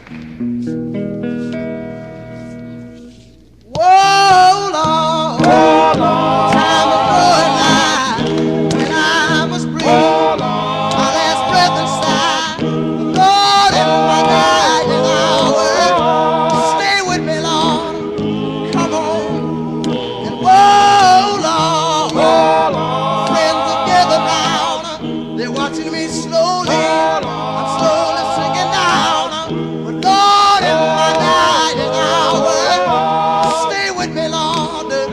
Whoa, Lord. Time is going by when I must breathe my last breath inside. Lord, in my dying hour, stay with me, Lord. Come on. And whoa, Lord. Friends are gathered round. They're watching me slowly. I'm slowly sinking down. But Lord, in my dying hour, stay with me, Lord.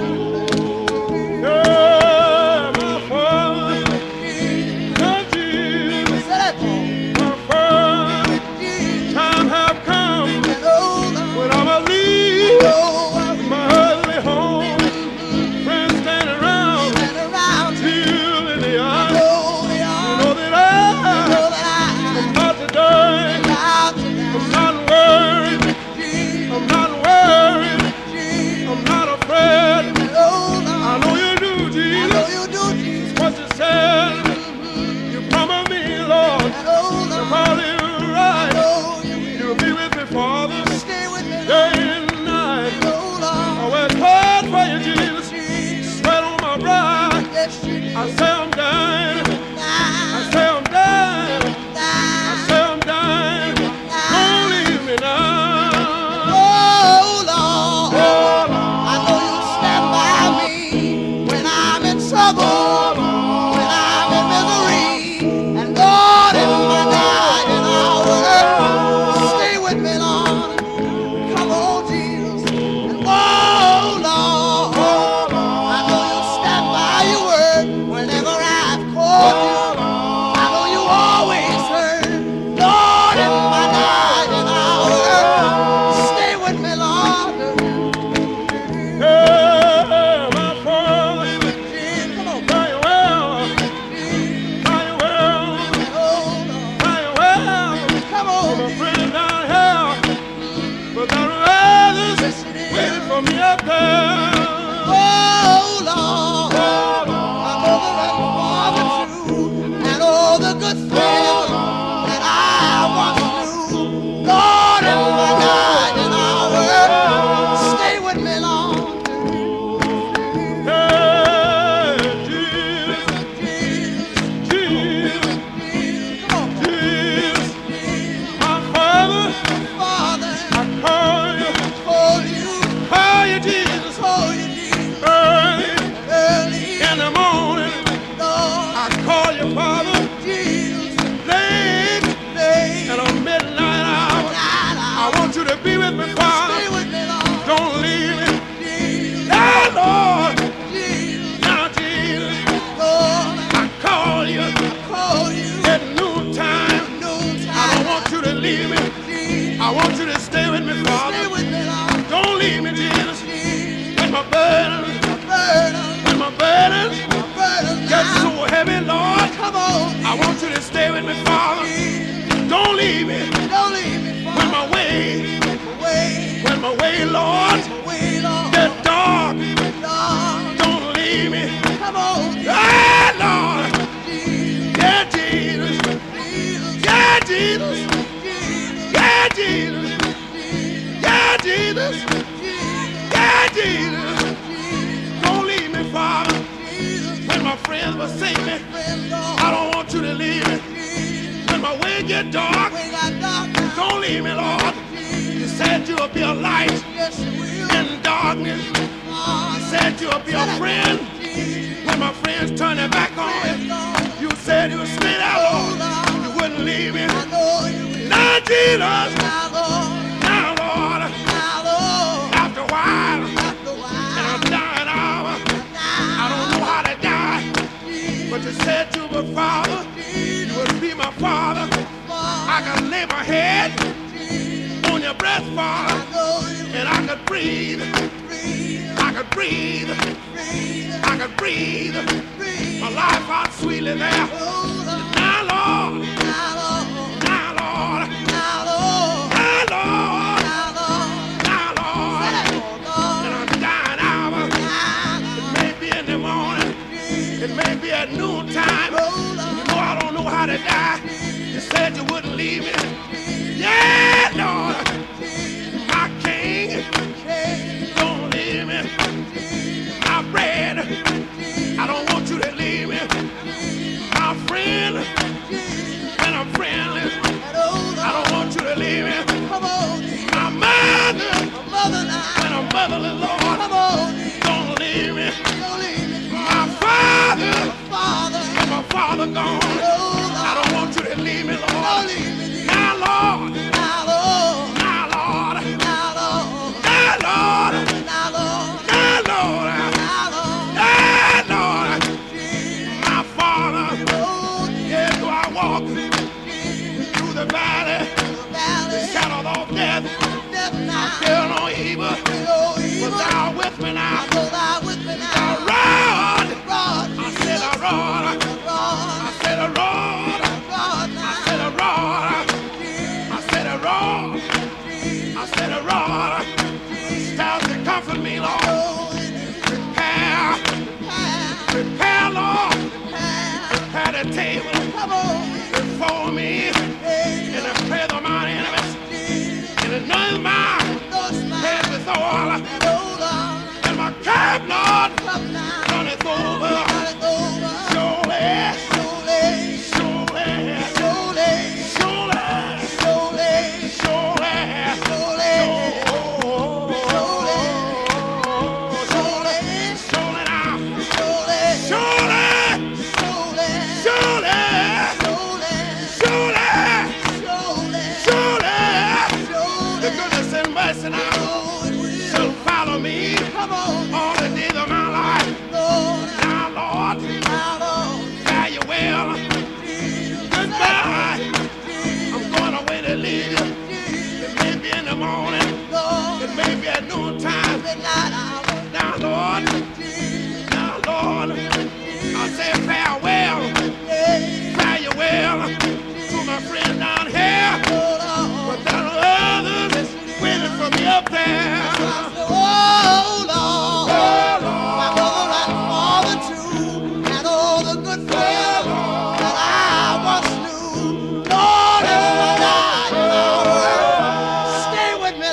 Yeah, my Father, my Jesus, Say that, my Father, Jesus. time have come And oh, Lord, when I'ma leave oh, my earthly home. Friends stand around stand around me. till in the eye. Oh, they You are. know that Know I'm that about to die. I'm about to I'm die. not worried, Jesus, I'm not worried, Jesus. I'm not afraid. And oh, I Lord, know you do, I know Jesus, you do, Jesus. what you said. You promised me, Lord, And oh, if Lord, I live right, oh, you will. you'll be with me, Father, Stay with me, day Lord. and night. Oh, I Lord, work hard for you, Jesus, Jesus. sweat on my brow. Yes, Jesus. I say I'm dying, I Die, say I'm dying, I die, say I'm dying. Don't die. leave me now. Oh, Lord, Oh, I know you stand by me when I'm in trouble, when I'm in misery. And Lord, in my dying hour, stay with me, Lord. Come on, Jesus. And oh, Lord, I know you stand by your word whenever I've called you. I know you always heard. Lord, in my dying hour, stay with me, Lord. yeah, my Father, Jesus, come on, fire well, Jesus. fire well, Oh, Lord. fire well. Come For on, my Jesus. friends down here, but there are others Yes, it is. waiting for me up there. Oh, Lord, I know the right from the true, and all the good things that I once knew. Lord, in my dying hour, stay with me, Lord. Hey, Jesus, Jesus, Jesus, Jesus, come on, Jesus, Jesus, my Father, Father, I call you Jesus, call you, Jesus, early early, in the morning. Lord, I call you Father, Jesus, late late, in a midnight hour. night I hour, want you to be with me, Father. stay with me, Lord. Don't leave me. Jesus, Now, Lord, Jesus, now, Jesus, Lord, I call you call you, at noontime. no I don't time, want you to leave me. Jesus, I want you to stay with me, stay Father. with me, Lord. Don't leave me, Jesus. Jesus, When my burdens, burden, when my burdens get so now, heavy, Lord, come on, I want you to stay with me, Father. Jesus, Don't leave me. don't leave me, When Father, my way, away, when my way, Lord, away, Lord, get dark, Lord, don't leave me. come on, Ah, Lord, Jesus, yeah, Jesus, Jesus, yeah, Jesus, Jesus, yeah, Jesus, Jesus, yeah, Jesus, Jesus, yeah, Jesus. Jesus, Don't leave me, Father. Jesus, When my friends forsake me, friend, Lord, I don't want you to leave me. Jesus, When my way get dark, we got dark now, don't leave me, Lord. You Jesus, said you'll be a light yes, you will, in darkness. You said you'll be a friend Jesus, when my friends turn their back on me. Lord, You said you would stay there, Lord. oh, You Lord, wouldn't leave me. I know you will, Now, Jesus, now, Lord, now, Lord, now, Lord, after a while, after a in while, a dying hour, I don't know now, how to die, but you said you would, Father. You would be my Father. I could lay my head on your breast, Father, and I could breathe. I could breathe. I could breathe. My life out sweetly there. Now, Lord. Now, Lord. Now, Lord. Now, Lord. And I'm dying hour. It may be in the morning. It may be at noontime. You know I don't know how to die. You said you wouldn't leave me. Yeah, Lord. motherless, Lord. Come on, Don't leave me. don't leave me. My father Father, and my father gone. oh I Lord, don't want you to leave me, don't Lord. leave me. Now, Lord. Now, Lord, Now, Lord. now, Lord, Now, Lord. now, Lord, Now, Lord. now, Lord, Now, Lord. Jesus, My father. oh Yes, do I walk Jesus, through the valley, the valley, shadow of death, death now, fear no evil, no but evil, thou with me now. go thou with me A now. rod, Rod, I said a rod, rod, I said a rod, rod I now, said a rod, I said a rod, I said a rod. Styles to comfort me, Lord. oh, in his Prepare, path, prepare, Lord. path, Prepare the table come on, before me hey, in the presence of my enemies. Jesus, And anoint my those head smiles, with oil, oh Lord, and my cup, Lord, come now, runneth over. let it over, Surely, surely, surely, surely, surely, surely, surely, surely, surely now, surely, surely, surely, surely, surely, the surely, goodness and mercy now oh, it will. shall follow me Come on, all the days of my life. Lord, Now, Lord, now, Lord, fare you well. Jesus, Goodbye. Jesus, I'm going away to leave you. It may be in the morning. Lord, It may be at noontime. midnight hour, Now, Lord, Jesus, now, Lord, I say farewell. yeah, Fare you well to my friend down here. oh But Lord, there are others waiting for me up there. oh Lord, my mother and father too, and all the good friends that I once knew. Lord, in my dying hour, stay with me,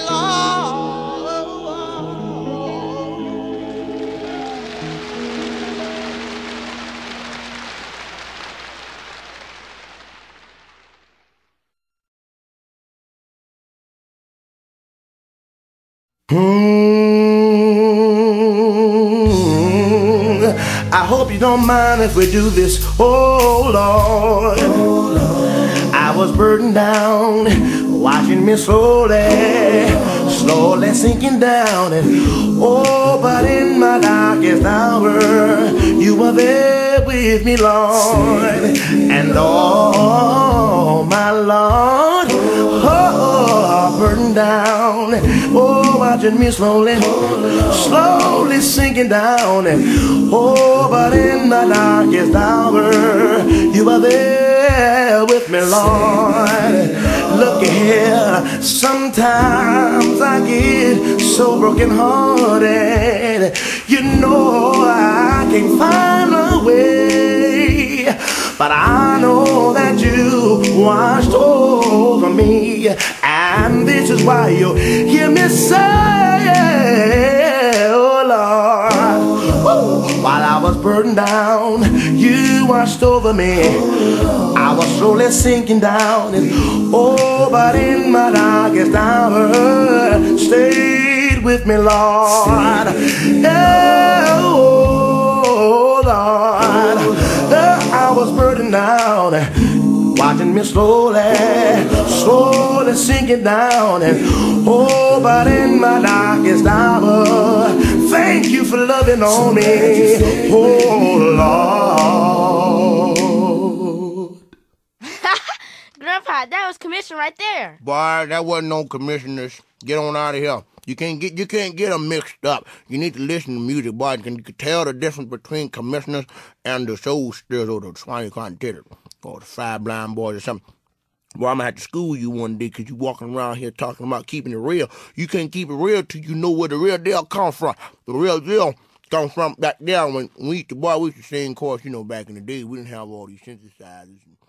I hope you don't mind if we do this. Oh Lord, I was burdened down, watching me slowly, slowly sinking down. And oh, but in my darkest hour, you were there with me, Lord. And oh, my Lord, oh, burdened down, oh, watching me slowly, slowly sinking down. And oh, but in the darkest hour, you are there with me, Lord. Look here, sometimes I get so broken hearted. You know I can't find a way, but I know that you watched over me, and this is why you hear me say, oh Lord, while I was burdened down, you watched over me. I was slowly sinking down, and oh, but in my darkest hour, stayed with me, Lord. Oh, Lord, I was burdened down, watching me slowly, slowly sinking down. And oh, but in my darkest hour, thank you for loving on me, oh Lord. Grandpa, that was commission right there. Boy, that wasn't no commissioners. Get on out of here. You can't get them mixed up. You need to listen to music, boy. You can tell the difference between commissioners and the soul stirrers or the swine contenders or the five blind boys or something. Boy, I'm gonna have to school you one day because you walking around here talking about keeping it real. You can't keep it real till you know where the real deal comes from. The real deal comes from back there when we used to sing, of course, you know, back in the day, we didn't have all these synthesizers and